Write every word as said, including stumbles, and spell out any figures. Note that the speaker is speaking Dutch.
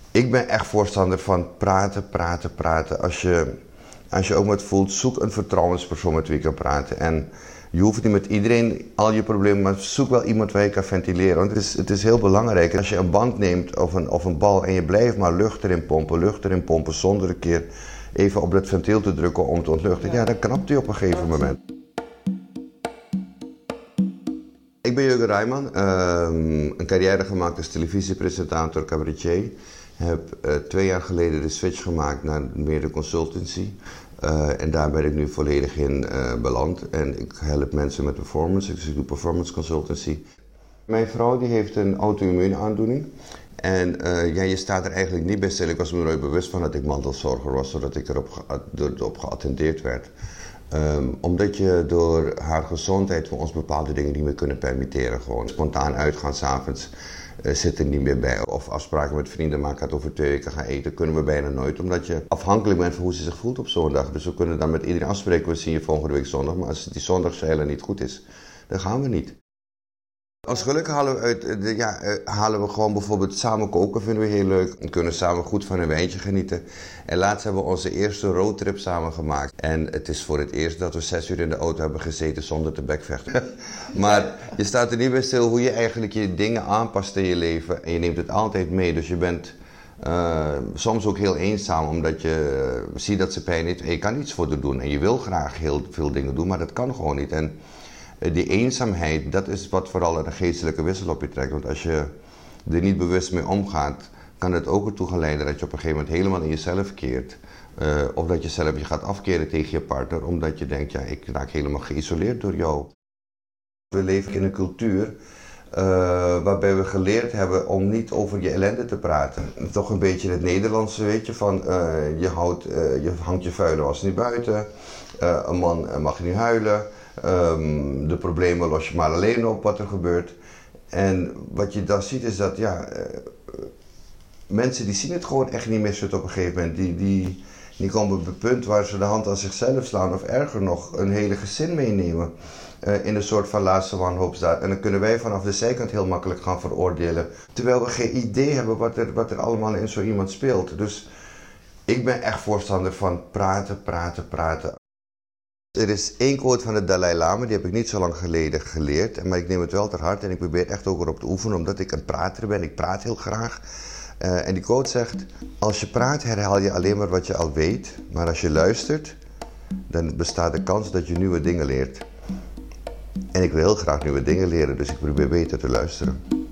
Ik ben echt voorstander van praten, praten, praten. Als je, als je ook wat voelt, zoek een vertrouwenspersoon met wie je kan praten. En je hoeft niet met iedereen al je problemen, maar zoek wel iemand waar je kan ventileren. Want het is, het is heel belangrijk. Als je een band neemt of een, of een bal en je blijft maar lucht erin pompen, lucht erin pompen, zonder een keer even op dat ventiel te drukken om te ontluchten, ja, ja dan knapt hij op een gegeven moment. Ik ben Jurgen Rijman, uh, een carrière gemaakt als televisiepresentator, cabaretier. Heb uh, twee jaar geleden de switch gemaakt naar meer de consultancy. Uh, en daar ben ik nu volledig in uh, beland. En ik help mensen met performance, dus ik doe performance consultancy. Mijn vrouw die heeft een auto-immuunaandoening. En uh, ja, je staat er eigenlijk niet bij stil. Ik was me nooit bewust van dat ik mantelzorger was, zodat ik erop ge op geattendeerd werd. Um, omdat je door haar gezondheid voor ons bepaalde dingen niet meer kunnen permitteren. Gewoon spontaan uitgaan 's avonds uh, zit er niet meer bij. Of afspraken met vrienden maken, gaat over twee weken gaan eten. Kunnen we bijna nooit, omdat je afhankelijk bent van hoe ze zich voelt op zo'n dag. Dus we kunnen dan met iedereen afspreken, we zien je volgende week zondag. Maar als die zondagszeilen niet goed is, dan gaan we niet. Als geluk halen we, uit, ja, halen we gewoon bijvoorbeeld samen koken, vinden we heel leuk. We kunnen samen goed van een wijntje genieten. En laatst hebben we onze eerste roadtrip samen gemaakt. En het is voor het eerst dat we zes uur in de auto hebben gezeten zonder te bekvechten. Maar je staat er niet bij stil hoe je eigenlijk je dingen aanpast in je leven. En je neemt het altijd mee. Dus je bent uh, soms ook heel eenzaam omdat je uh, ziet dat ze pijn heeft. En je kan iets voor haar doen. En je wil graag heel veel dingen doen, maar dat kan gewoon niet. En die eenzaamheid, dat is wat vooral een geestelijke wissel op je trekt. Want als je er niet bewust mee omgaat, kan het ook ertoe gaan leiden dat je op een gegeven moment helemaal in jezelf keert. Uh, of dat je zelf je gaat afkeren tegen je partner, omdat je denkt, ja, ik raak helemaal geïsoleerd door jou. We leven in een cultuur uh, waarbij we geleerd hebben om niet over je ellende te praten. Toch een beetje het Nederlandse, weet je, van uh, je, houdt, uh, je hangt je vuile was niet buiten, uh, een man mag niet huilen. Um, de problemen los je maar alleen op wat er gebeurt. En wat je dan ziet is dat, ja, uh, mensen die zien het gewoon echt niet meer zo op een gegeven moment. Die, die, die komen op het punt waar ze de hand aan zichzelf slaan of erger nog, een hele gezin meenemen. Uh, in een soort van laatste wanhoopsdaad. En dan kunnen wij vanaf de zijkant heel makkelijk gaan veroordelen. Terwijl we geen idee hebben wat er, wat er allemaal in zo iemand speelt. Dus ik ben echt voorstander van praten, praten, praten. Er is één quote van de Dalai Lama, die heb ik niet zo lang geleden geleerd, maar ik neem het wel ter harte en ik probeer echt ook erop te oefenen, omdat ik een prater ben. Ik praat heel graag. Uh, en die quote zegt, als je praat herhaal je alleen maar wat je al weet, maar als je luistert, dan bestaat de kans dat je nieuwe dingen leert. En ik wil heel graag nieuwe dingen leren, dus ik probeer beter te luisteren.